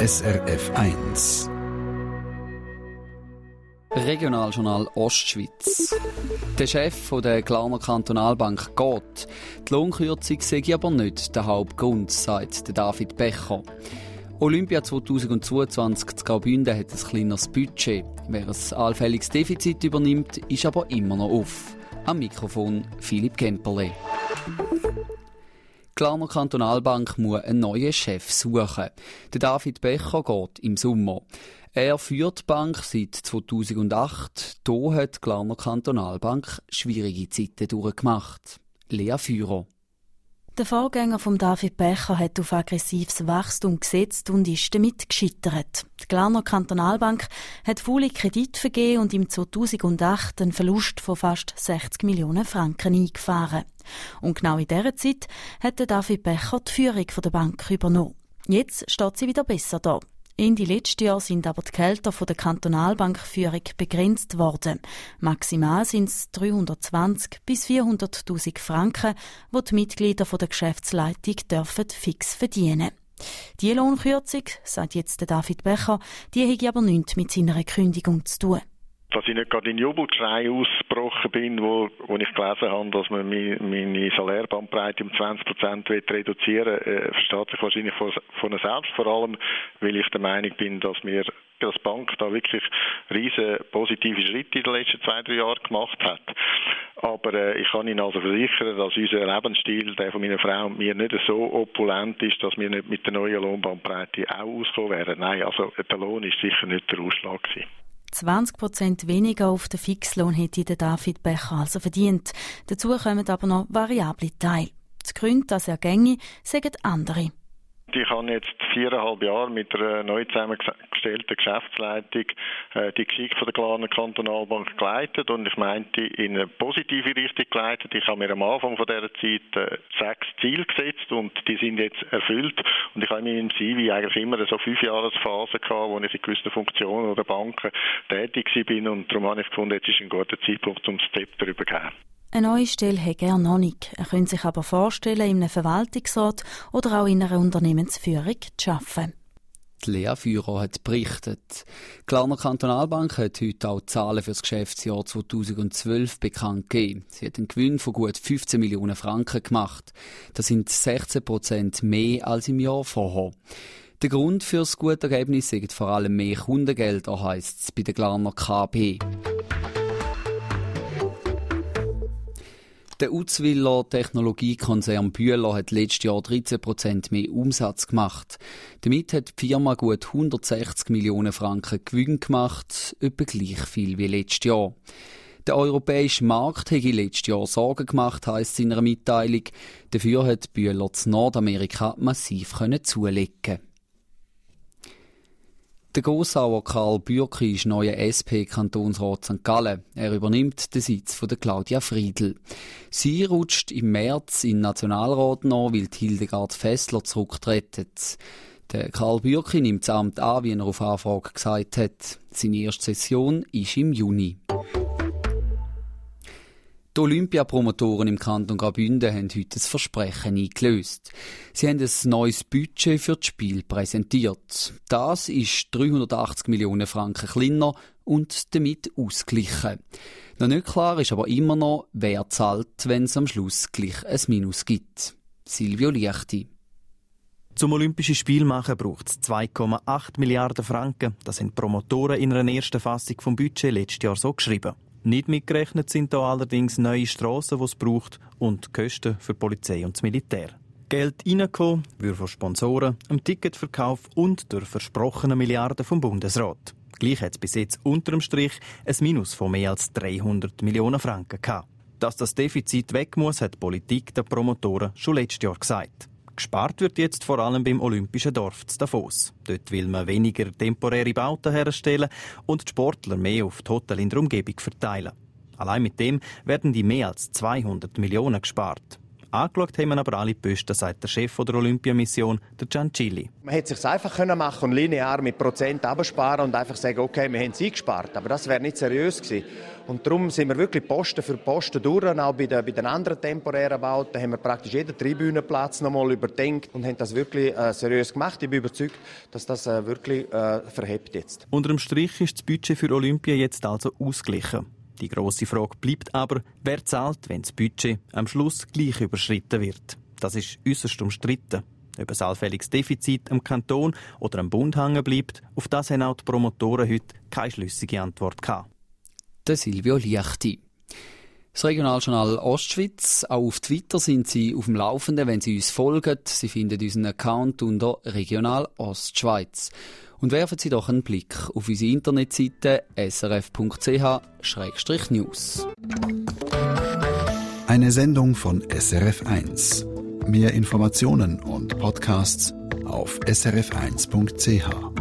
SRF 1 Regionaljournal Ostschweiz. Der Chef der Glarner Kantonalbank geht. Die Lohnkürzung sei aber nicht der Hauptgrund, sagt David Becher. Olympia 2022 zu Graubünden hat ein kleineres Budget. Wer ein allfälliges Defizit übernimmt, ist aber immer noch auf. Am Mikrofon Philipp Kemperle. Die Glarner Kantonalbank muss einen neuen Chef suchen. Der David Becher geht im Sommer. Er führt die Bank seit 2008. Hier hat die Glarner Kantonalbank schwierige Zeiten durchgemacht. Lea Führer. Der Vorgänger von David Becher hat auf aggressives Wachstum gesetzt und ist damit gescheitert. Die Glarner Kantonalbank hat viele Kredite vergeben und im 2008 einen Verlust von fast 60 Millionen Franken eingefahren. Und genau in dieser Zeit hat David Becher die Führung der Bank übernommen. Jetzt steht sie wieder besser da. Ende letzten Jahr sind aber die Gehälter der Kantonalbankführung begrenzt worden. Maximal sind es 320 bis 400'000 Franken, die die Mitglieder der Geschäftsleitung dürfen fix verdienen. Die Lohnkürzung, sagt jetzt David Becher, die hätte aber nichts mit seiner Kündigung zu tun. Dass ich nicht gerade in Jubelschrei ausgebrochen bin, wo ich gelesen habe, dass man meine Salärbandbreite um 20% reduzieren will, versteht sich wahrscheinlich von selbst. Vor allem, weil ich der Meinung bin, dass wir als Bank da wirklich riesen positive Schritte in den letzten 2-3 Jahren gemacht hat. Aber ich kann Ihnen also versichern, dass unser Lebensstil, der von meiner Frau und mir, nicht so opulent ist, dass wir nicht mit der neuen Lohnbandbreite auch auskommen wären. Nein, also der Lohn ist sicher nicht der Ausschlag gewesen. 20% weniger auf den Fixlohn hätte David Becher also verdient. Dazu kommen aber noch variable Teile. Die Gründe, dass er gänge, sagen andere. Ich habe jetzt 4,5 Jahre mit einer neu zusammengestellten Geschäftsleitung die Geschicke von der Glarner Kantonalbank geleitet und ich meinte in eine positive Richtung geleitet. Ich habe mir am Anfang von dieser Zeit 6 Ziele gesetzt und die sind jetzt erfüllt und ich habe in meinem CV eigentlich immer so 5-Jahresphasen gehabt, wo ich in gewissen Funktionen oder Banken tätig war und darum habe ich gefunden, jetzt ist ein guter Zeitpunkt, um Step darüber zu gehen. Eine neue Stelle hätte er noch nicht. Er könnte sich aber vorstellen, in einem Verwaltungsrat oder auch in einer Unternehmensführung zu arbeiten. Die Lea Führer hat berichtet. Die Glarner Kantonalbank hat heute auch die Zahlen für das Geschäftsjahr 2012 bekannt gegeben. Sie hat einen Gewinn von gut 15 Millionen Franken gemacht. Das sind 16% mehr als im Jahr vorher. Der Grund für das gute Ergebnis sind vor allem mehr Kundengelder, heisst es bei der Glarner KP. Der Uzwiller Technologiekonzern Bühler hat letztes Jahr 13% mehr Umsatz gemacht. Damit hat die Firma gut 160 Millionen Franken Gewinn gemacht, etwa gleich viel wie letztes Jahr. Der europäische Markt hätte letztes Jahr Sorgen gemacht, heisst es in einer Mitteilung. Dafür hat Bühler in Nordamerika massiv zulegen. Der Grossauer Karl Bürki ist neuer SP-Kantonsrat St. Gallen. Er übernimmt den Sitz von der Claudia Friedl. Sie rutscht im März in den Nationalrat nach, weil Hildegard Fessler zurücktritt. Der Karl Bürki nimmt das Amt an, wie er auf Anfrage gesagt hat. Seine erste Session ist im Juni. Die Olympiapromotoren im Kanton Graubünden haben heute das Versprechen eingelöst. Sie haben ein neues Budget für das Spiel präsentiert. Das ist 380 Millionen Franken kleiner und damit ausgeglichen. Noch nicht klar ist aber immer noch, wer zahlt, wenn es am Schluss gleich ein Minus gibt. Silvio Liechti. Zum Olympischen Spiel machen braucht es 2,8 Milliarden Franken. Das haben die Promotoren in einer ersten Fassung vom Budget letztes Jahr so geschrieben. Nicht mitgerechnet sind da allerdings neue Strassen, die es braucht, und Kosten für die Polizei und das Militär. Geld reingekommen würde von Sponsoren, dem Ticketverkauf und durch versprochene Milliarden vom Bundesrat. Gleich hat es bis jetzt unterm Strich ein Minus von mehr als 300 Millionen Franken gehabt. Dass das Defizit weg muss, hat die Politik der Promotoren schon letztes Jahr gesagt. Gespart wird jetzt vor allem beim Olympischen Dorf zu Davos. Dort will man weniger temporäre Bauten herstellen und die Sportler mehr auf die Hotels in der Umgebung verteilen. Allein mit dem werden die mehr als 200 Millionen gespart. Angeschaut haben aber alle Posten, sagt der Chef der Olympiamission, der Giancilli. Man hätte es sich einfach machen und linear mit Prozent absparen und einfach sagen, okay, wir haben es eingespart. Aber das wäre nicht seriös gewesen. Und darum sind wir wirklich Posten für Posten durch. Auch bei den anderen temporären Bauten haben wir praktisch jeden Tribünenplatz noch mal überdenkt und haben das wirklich seriös gemacht. Ich bin überzeugt, dass das wirklich verhebt jetzt. Unter dem Strich ist das Budget für Olympia jetzt also ausgeglichen. Die grosse Frage bleibt aber, wer zahlt, wenn das Budget am Schluss gleich überschritten wird. Das ist äusserst umstritten. Ob ein allfälliges Defizit am Kanton oder am Bund hängen bleibt, auf das haben auch die Promotoren heute keine schlüssige Antwort gehabt. Der Silvio Liechti. Das Regionaljournal Ostschweiz. Auch auf Twitter sind Sie auf dem Laufenden, wenn Sie uns folgen. Sie finden unseren Account unter Regional Ostschweiz. Und werfen Sie doch einen Blick auf unsere Internetseite srf.ch/news. Eine Sendung von SRF1. Mehr Informationen und Podcasts auf srf1.ch.